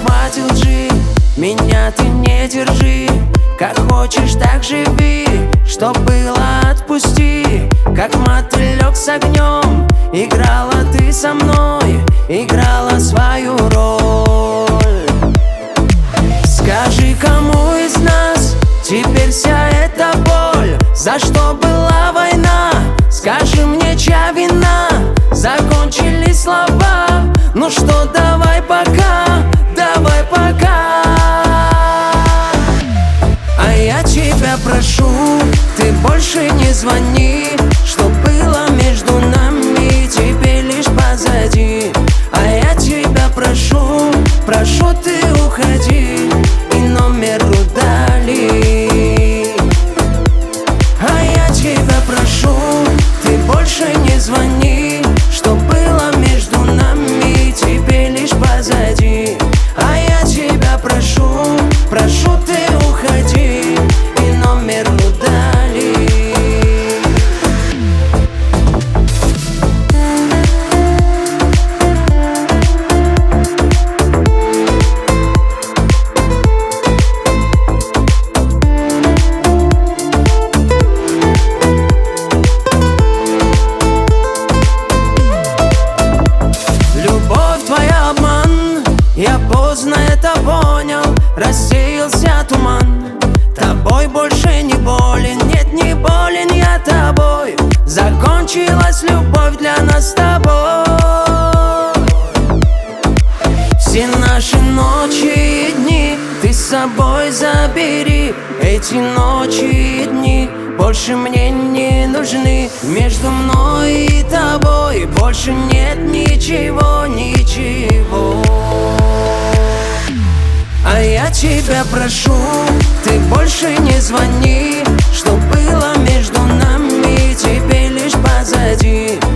хватит жить, меня ты не держи. Как хочешь, так живи, что было отпусти. Как мотылек с огнем, играла ты со мной, играла свою роль. Скажи, кому из нас теперь вся эта боль? За что была война? Скажи мне, чья вина? Закончились слова, ну что, давай пока, давай пока. А я тебя прошу, ты больше не звони. Что было между нами, теперь лишь позади. А я тебя прошу, прошу, ты уходи и номер удали. А я тебя прошу, ты больше не звони. Что было между нами, теперь лишь позади. А я тебя прошу, прошу, ты уходи и номер удали. Я поздно это понял, рассеялся туман. Тобой больше не болен, нет, не болен я тобой. Закончилась любовь для нас с тобой. Все наши ночи и дни ты с собой забери. Эти ночи и дни больше мне не нужны. Между мной и тобой больше нет ничего, ничего. А я тебя прошу, ты больше не звони. Что было между нами, теперь лишь позади.